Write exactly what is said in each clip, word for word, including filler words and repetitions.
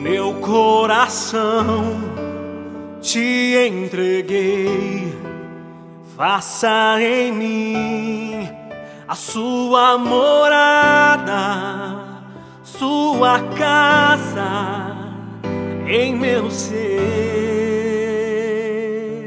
Meu coração te entreguei, faça em mim a sua morada, sua casa em meu ser.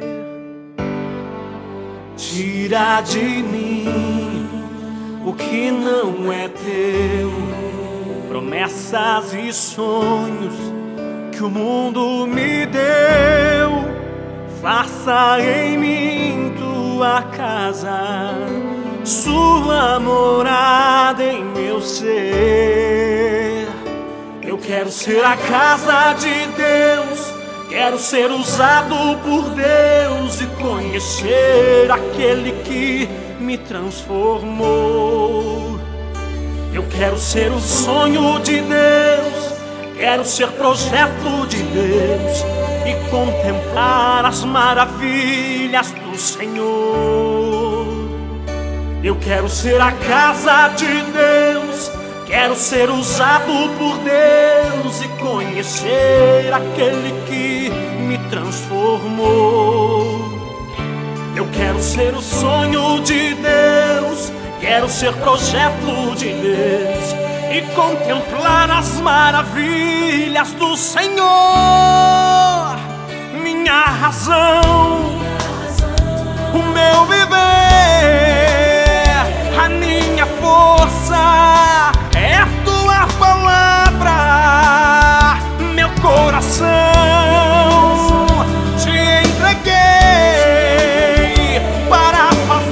Tira de mim o que não é teu, promessas e sonhos que o mundo me deu. Faça em mim tua casa, sua morada em meu ser. Eu quero ser a casa de Deus, quero ser usado por Deus e conhecer aquele que me transformou. Eu quero ser o sonho de Deus, quero ser projeto de Deus e contemplar as maravilhas do Senhor. Eu quero ser a casa de Deus, quero ser usado por Deus e conhecer aquele que me transformou. Eu quero ser o sonho de Deus, quero ser projeto de Deus e contemplar as maravilhas do Senhor. Minha razão, o meu viver, a minha força é tua palavra. Meu coração te entreguei para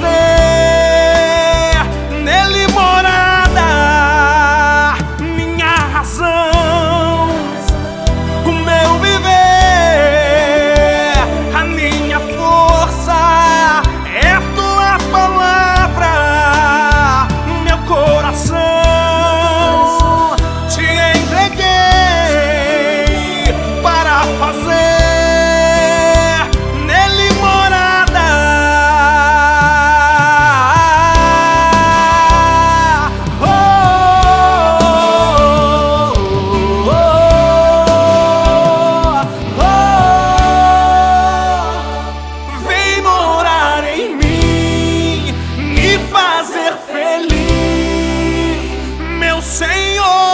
fazer nele morada. Minha razão, o meu viver, a minha força é tua palavra. Meu coração te entreguei para fazer nele morada. Oh, oh, oh, oh, oh. Vem morar em mim, me fazer feliz, meu Senhor.